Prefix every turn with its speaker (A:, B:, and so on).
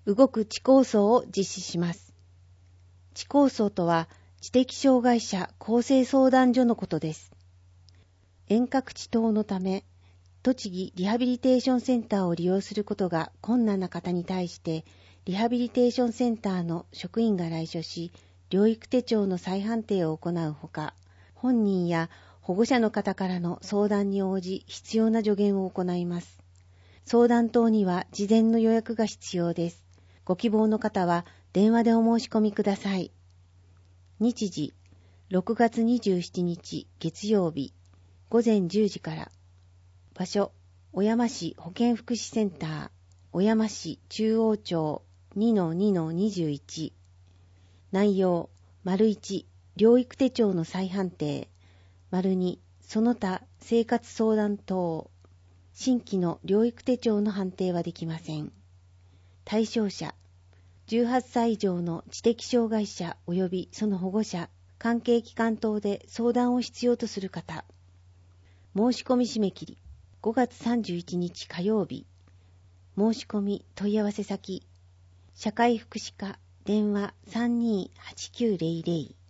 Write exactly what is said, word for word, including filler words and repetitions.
A: 動く知構想を実施します。知構想とは、知的障害者更生相談所のことです。遠隔地等のため、栃木リハビリテーションセンターを利用することが困難な方に対して、リハビリテーションセンターの職員が来所し、療育手帳の再判定を行うほか、本人や保護者の方からの相談に応じ、必要な助言を行います。相談等には事前の予約が必要です。ご希望の方は電話でお申し込みください。日時、ろくがつにじゅうしちにち月曜日、ごぜんじゅうじから。場所、小山市保健福祉センター、小山市中央町 にのにのにじゅういち。内容、丸いち、療育手帳の再判定。丸に、その他生活相談等。新規の療育手帳の判定はできません。対象者、じゅうはっさい以上の知的障害者及びその保護者、関係機関等で相談を必要とする方。申し込み締め切り、ごがつさんじゅういちにち火曜日。申し込み問い合わせ先、社会福祉課電話 さんにーはちきゅうぜろぜろ